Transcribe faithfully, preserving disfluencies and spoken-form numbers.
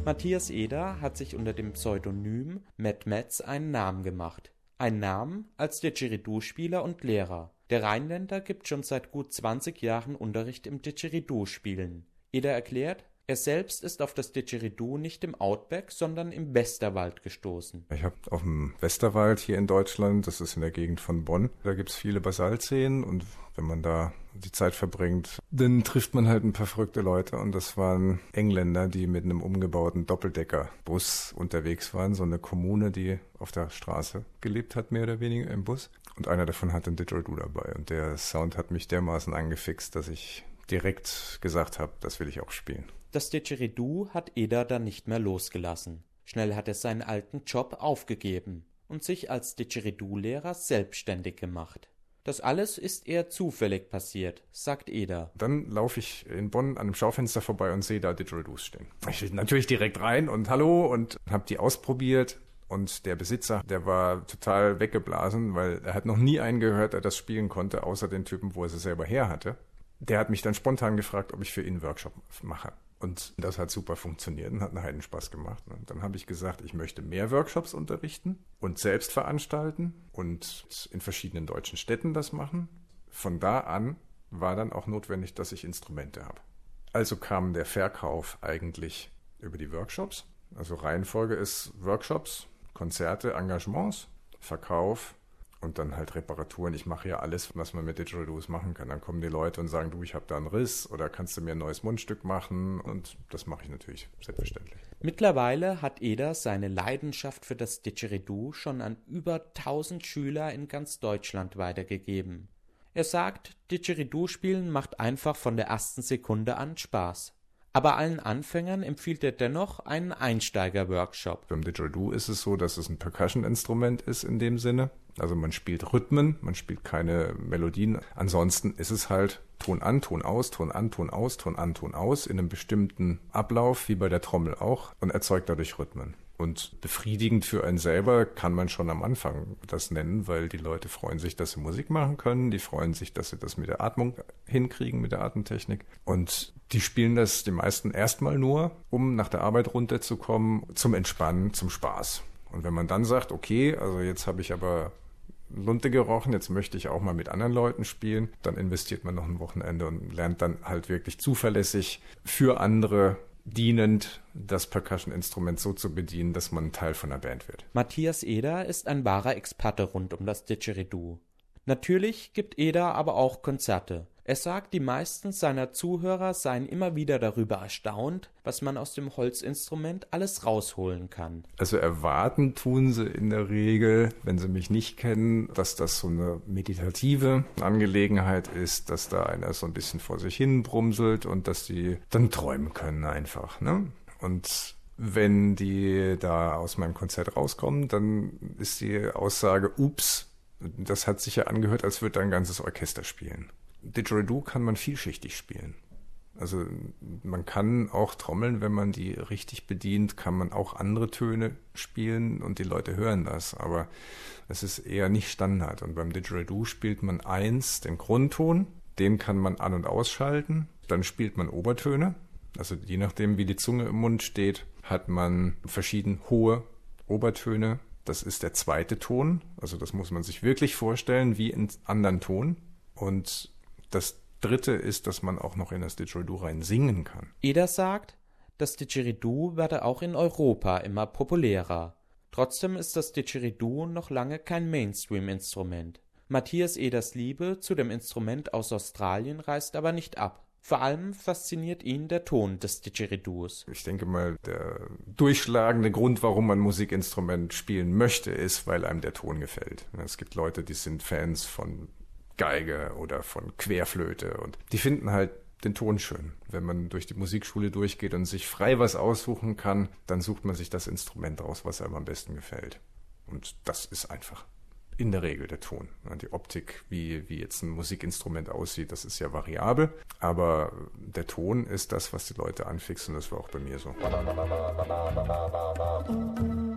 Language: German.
Matthias Eder hat sich unter dem Pseudonym Mad Metz einen Namen gemacht. Einen Namen als Didgeridoo-Spieler und Lehrer. Der Rheinländer gibt schon seit gut zwanzig Jahren Unterricht im Didgeridoo-Spielen. Eder erklärt, er selbst ist auf das Didgeridoo nicht im Outback, sondern im Westerwald gestoßen. Ich habe auf dem Westerwald hier in Deutschland, das ist in der Gegend von Bonn, da gibt's viele Basaltseen und wenn man da die Zeit verbringt, dann trifft man halt ein paar verrückte Leute und das waren Engländer, die mit einem umgebauten Doppeldeckerbus unterwegs waren, so eine Kommune, die auf der Straße gelebt hat, mehr oder weniger im Bus. Und einer davon hatte ein Didgeridoo dabei und der Sound hat mich dermaßen angefixt, dass ich direkt gesagt habe, das will ich auch spielen. Das Didgeridoo hat Eder dann nicht mehr losgelassen. Schnell hat er seinen alten Job aufgegeben und sich als Didgeridoo-Lehrer selbstständig gemacht. Das alles ist eher zufällig passiert, sagt Eder. Dann laufe ich in Bonn an einem Schaufenster vorbei und sehe da Didgeridoos stehen. Ich will natürlich direkt rein und hallo und habe die ausprobiert. Und der Besitzer, der war total weggeblasen, weil er hat noch nie einen gehört, der das spielen konnte, außer den Typen, wo er sie selber her hatte. Der hat mich dann spontan gefragt, ob ich für ihn einen Workshop mache. Und das hat super funktioniert und hat einen Heidenspaß gemacht. Und dann habe ich gesagt, ich möchte mehr Workshops unterrichten und selbst veranstalten und in verschiedenen deutschen Städten das machen. Von da an war dann auch notwendig, dass ich Instrumente habe. Also kam der Verkauf eigentlich über die Workshops. Also Reihenfolge ist Workshops, Konzerte, Engagements, Verkauf und dann halt Reparaturen. Ich mache ja alles, was man mit Didgeridoos machen kann. Dann kommen die Leute und sagen, du, ich habe da einen Riss oder kannst du mir ein neues Mundstück machen? Und das mache ich natürlich selbstverständlich. Mittlerweile hat Eder seine Leidenschaft für das Didgeridoo schon an über tausend Schüler in ganz Deutschland weitergegeben. Er sagt, Didgeridoo-Spielen macht einfach von der ersten Sekunde an Spaß. Aber allen Anfängern empfiehlt er dennoch einen Einsteiger-Workshop. Beim Didgeridoo ist es so, dass es ein Percussion-Instrument ist in dem Sinne. Also man spielt Rhythmen, man spielt keine Melodien. Ansonsten ist es halt Ton an, Ton aus, Ton an, Ton aus, Ton an, Ton aus in einem bestimmten Ablauf, wie bei der Trommel auch, und erzeugt dadurch Rhythmen. Und befriedigend für einen selber kann man schon am Anfang das nennen, weil die Leute freuen sich, dass sie Musik machen können, die freuen sich, dass sie das mit der Atmung hinkriegen, mit der Atemtechnik. Und die spielen das die meisten erstmal nur, um nach der Arbeit runterzukommen, zum Entspannen, zum Spaß. Und wenn man dann sagt, okay, also jetzt habe ich aber Lunte gerochen, jetzt möchte ich auch mal mit anderen Leuten spielen, dann investiert man noch ein Wochenende und lernt dann halt wirklich zuverlässig für andere dienend das Percussion-Instrument so zu bedienen, dass man Teil von einer Band wird. Matthias Eder ist ein wahrer Experte rund um das Didgeridoo. Natürlich gibt Eder aber auch Konzerte. Er sagt, die meisten seiner Zuhörer seien immer wieder darüber erstaunt, was man aus dem Holzinstrument alles rausholen kann. Also erwarten tun sie in der Regel, wenn sie mich nicht kennen, dass das so eine meditative Angelegenheit ist, dass da einer so ein bisschen vor sich hin brumselt und dass die dann träumen können einfach, ne? Und wenn die da aus meinem Konzert rauskommen, dann ist die Aussage, ups, das hat sich ja angehört, als würde da ein ganzes Orchester spielen. Didgeridoo kann man vielschichtig spielen. Also man kann auch trommeln, wenn man die richtig bedient, kann man auch andere Töne spielen und die Leute hören das. Aber es ist eher nicht Standard. Und beim Didgeridoo spielt man eins, den Grundton, den kann man an- und ausschalten. Dann spielt man Obertöne. Also je nachdem, wie die Zunge im Mund steht, hat man verschieden hohe Obertöne. Das ist der zweite Ton. Also das muss man sich wirklich vorstellen, wie in anderen Ton. Und das dritte ist, dass man auch noch in das Didgeridoo rein singen kann. Eder sagt, das Didgeridoo werde auch in Europa immer populärer. Trotzdem ist das Didgeridoo noch lange kein Mainstream-Instrument. Matthias Eders Liebe zu dem Instrument aus Australien reißt aber nicht ab. Vor allem fasziniert ihn der Ton des Didgeridoos. Ich denke mal, der durchschlagende Grund, warum man Musikinstrument spielen möchte, ist, weil einem der Ton gefällt. Es gibt Leute, die sind Fans von Geige oder von Querflöte und die finden halt den Ton schön. Wenn man durch die Musikschule durchgeht und sich frei was aussuchen kann, dann sucht man sich das Instrument aus, was einem am besten gefällt. Und das ist einfach in der Regel der Ton. Die Optik, wie, wie jetzt ein Musikinstrument aussieht, das ist ja variabel, aber der Ton ist das, was die Leute anfixt und das war auch bei mir so.